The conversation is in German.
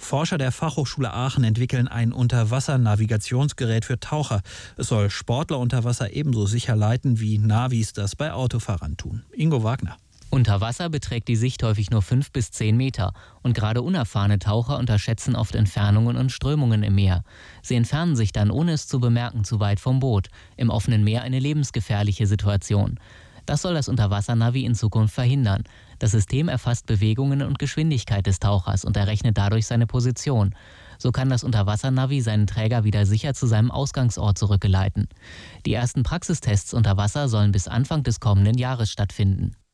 Forscher der Fachhochschule Aachen entwickeln ein Unterwassernavigationsgerät für Taucher. Es soll Sportler unter Wasser ebenso sicher leiten, wie Navis das bei Autofahrern tun. Ingo Wagner. Unter Wasser beträgt die Sicht häufig nur 5 bis 10 Meter und gerade unerfahrene Taucher unterschätzen oft Entfernungen und Strömungen im Meer. Sie entfernen sich dann, ohne es zu bemerken, zu weit vom Boot. Im offenen Meer eine lebensgefährliche Situation. Das soll das Unterwassernavi in Zukunft verhindern. Das System erfasst Bewegungen und Geschwindigkeit des Tauchers und errechnet dadurch seine Position. So kann das Unterwassernavi seinen Träger wieder sicher zu seinem Ausgangsort zurückgeleiten. Die ersten Praxistests unter Wasser sollen bis Anfang des kommenden Jahres stattfinden.